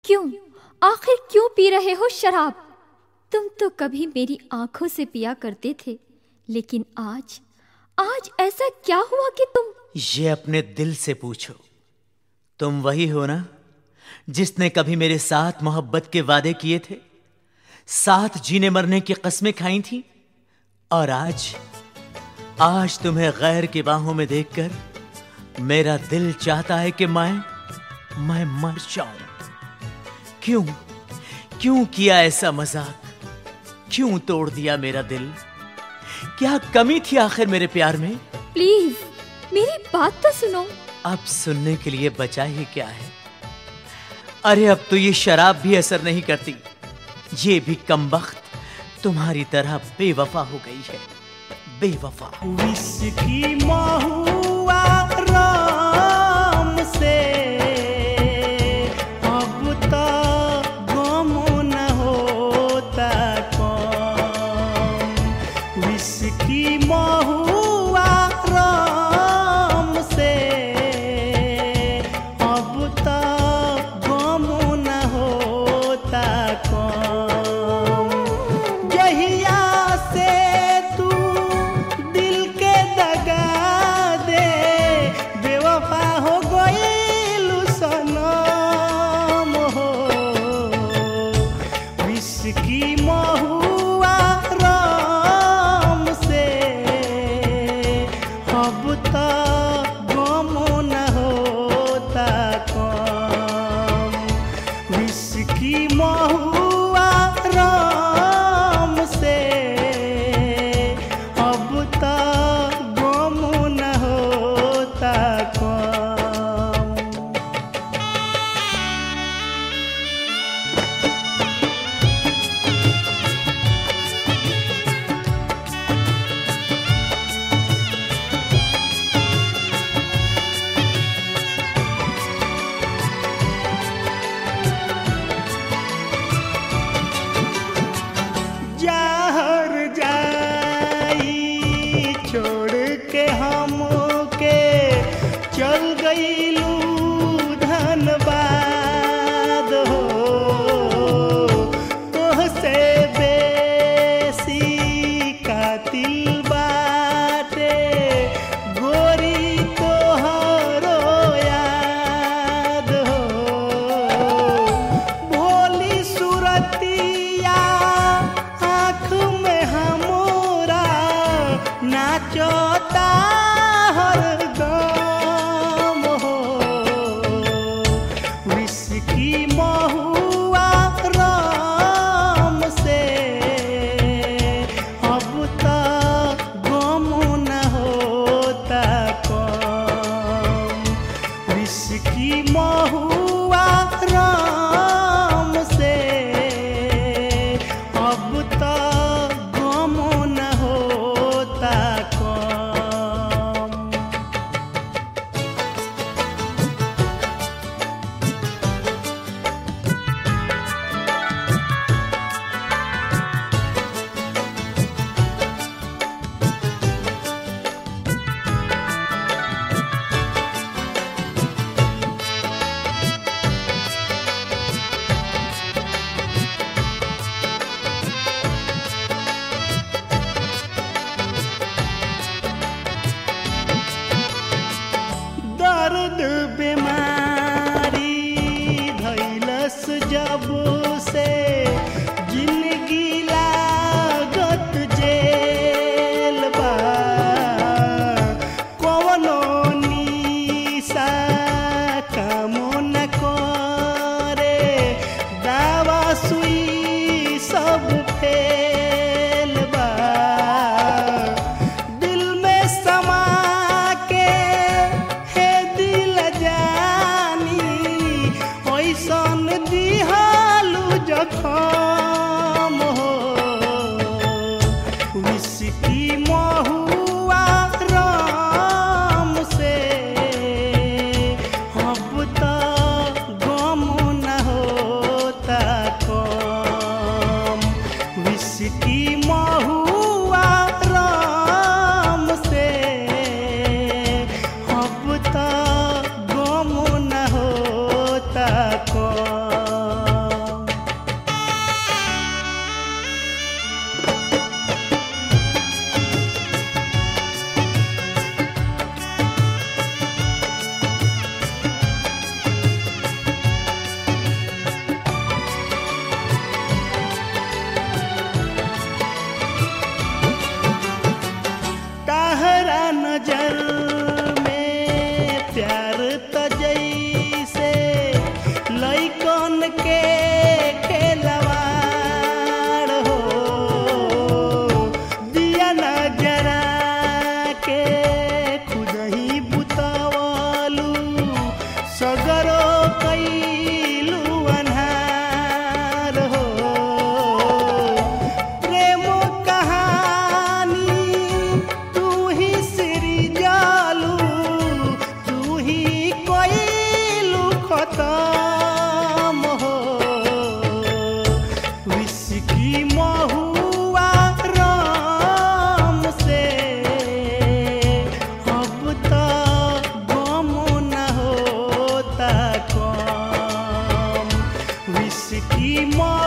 क्यों, आखिर क्यों पी रहे हो शराब? तुम तो कभी मेरी आंखों से पिया करते थे, लेकिन आज ऐसा क्या हुआ कि तुम? ये अपने दिल से पूछो। तुम वही हो ना जिसने कभी मेरे साथ मोहब्बत के वादे किए थे, साथ जीने मरने की कस्में खाई थी, और आज तुम्हें गैर की बाहों में देखकर मेरा दिल चाहता है कि मैं मर जाऊं। क्यों किया ऐसा मजाक? क्यों तोड़ दिया मेरा दिल? क्या कमी थी आखिर मेरे प्यार में? प्लीज मेरी बात तो सुनो। अब सुनने के लिए बचा ही क्या है? अरे अब तो ये शराब भी असर नहीं करती, ये भी कमबख्त तुम्हारी तरह बेवफा हो गई है, बेवफा। विस्की महुआ राम से अब तो गम न होता कम। विस्की महुआ राम से अब तो गम न होता कम। जहिया से तू दिल के दगा दे बेवफा हो गइलू सनम हो। विस्की महुआ राम से अब तो गम न होता कम। विस्की महुआ राम से अब तो गम न होता कम। जहर जाई छोड़ के हमके चल गईलू धनबाद हो। तोहसे बेसी कातिल बाटे गोरी तोहरो याद हो। भोली सुरतिया आँख में हमरा नाचता हरदम हो। विस्की महुआ राम से अब तो गम न होता कम। विस्की महुआ राम से अब तो गम न होता कम। दर्द बीमारी धैलस जब से जिंदगी लागत जेल बा। कवनो निशा कामो न करे, दावा सुई सब फेल बा। दिल में समा के हे दिल जानी ओइसन दिहालू जखम हो। विस्की महुआ राम से अब तो गम न होता कम। विस्की महुआ राम से अब तो गम न होता कम। बन के खेलवाड़ हो दिया न जरा के खुद ही बुतवालू सगरो कैलू अन्हार हो प्रेम कहानी तू ही सृजालू तू ही कैलू खत्म हो विस्की महुआ राम से अब तो गम न होता कम विस्की